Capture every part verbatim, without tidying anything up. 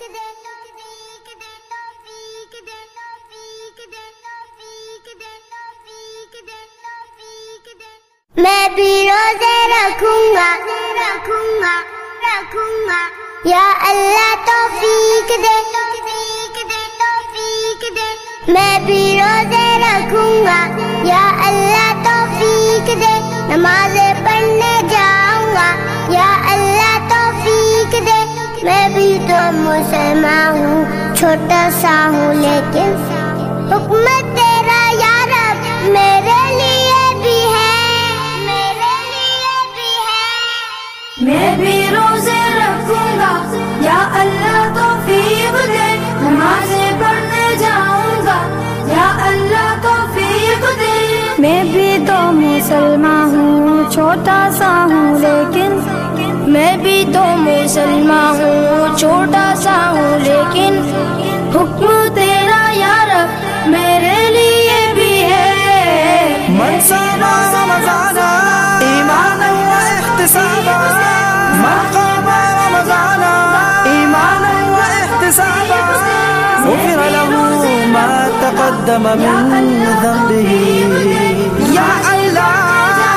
میں بھی روزے رکھوں گا رکھوں گا رکھوں گا یا اللہ توفیق دے توفیق دے توفیق دے میں بھی روزے رکھوں گا یا اللہ توفیق دے نمازیں پڑھنے جاؤں گا یا اللہ توفیق دے میں بھی تو مسلمان ہوں چھوٹا سا ہوں لیکن حکمت تیرا یا رب میرے لیے بھی ہے میرے لیے بھی ہے میں بھی روزے رکھوں گا یا اللہ توفیق دے نمازیں پڑھنے جاؤں گا یا اللہ توفیق دے میں بھی تو مسلمان ہوں چھوٹا سا ہوں لیکن میں بھی تو مسلمان ہوں چھوٹا سا ہوں لیکن حکم تیرا یا رب میرے لیے بھی ہے من صام رمضان ایمانا واحتسابا من قام رمضان ایمانا واحتسابا غفر له ما تقدم من ذنبه یا اللہ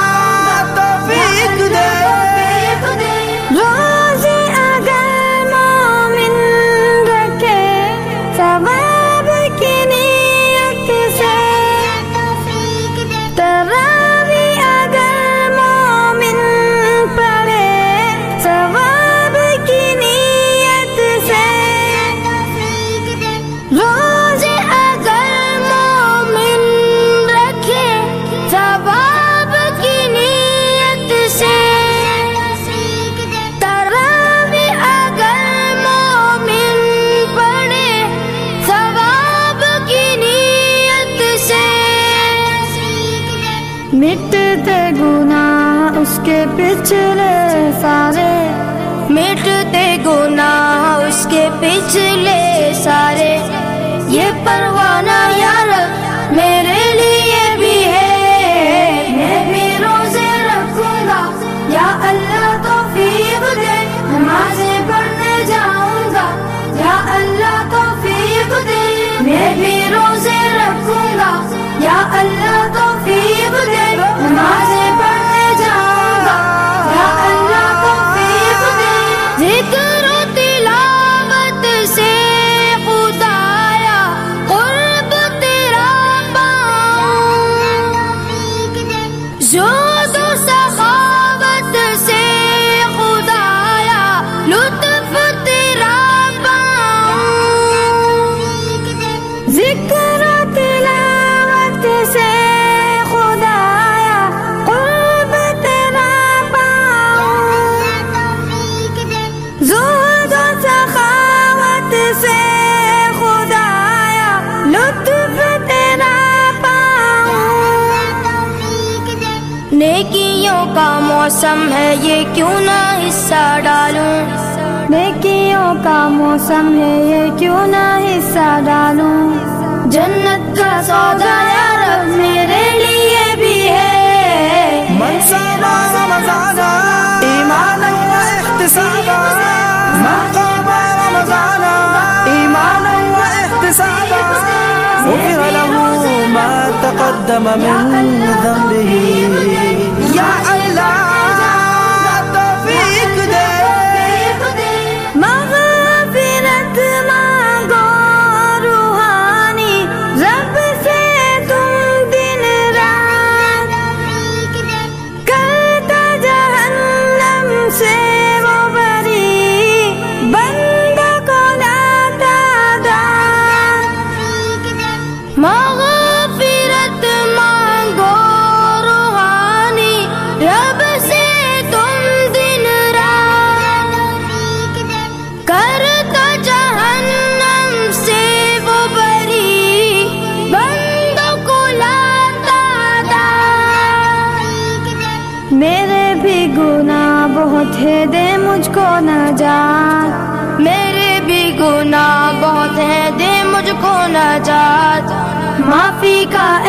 توفیق دے روزے اگر مومن رکھے ثواب کی نیت سے تراویح اگر مومن پڑھے ثواب کی نیت سے روزے اگر مومن رکھے ثواب کی نیت سے تراویح اگر مومن پڑھے ثواب کی نیت سے مٹتے گناہ اس کے پچھلے سارے مٹتے گناہ اس کے پچھلے سارے یہ پروانہ یا رب میرے لیے بھی ہے میں بھی روزے رکھوں گا یا اللہ توفیق دے نمازیں پڑھنے جاؤں گا یا اللہ توفیق دے میں بھی روزے رکھوں گا یا اللہ توفیق دے نمازیں پڑھنے جاؤں گا یا اللہ توفیق دے ذکر و تلاوت سے خدایا قرب تیرا پاؤں زہد و سخاوت سے خدایا لطف تیرا پاؤں ذکر و تلاوت سے خدایا قرب تیرا پاؤں زہد و سخاوت سے خدایا لطف تیرا پاؤں نیکیوں کا موسم ہے یہ کیوں نہ حصہ ڈالوں نیکیوں کا موسم ہے یہ کیوں نہ حصہ ڈالوں جنت کا سودا یا رب میرے لیے بھی ہے من صام رمضان ایمانا واحتسابا من قام رمضان ایمانا واحتسابا غفر له ما تقدم من ذنبه یا اللہ توفیق دے مغفرت مانگو روحانی رب سے تم دن رات کرتا جہنم سے وہ بری بندوں کو لاتا دار مغفرت مانگو روحانی رب سے تم دن رات کرتا جہنم سے وہ بری بندوں کو لاتا دار میرے بھی گناہ بہت ہے دے مجھ کو نجات میرے بھی گناہ بہت ہے دے مجھ کو نجات معافی کا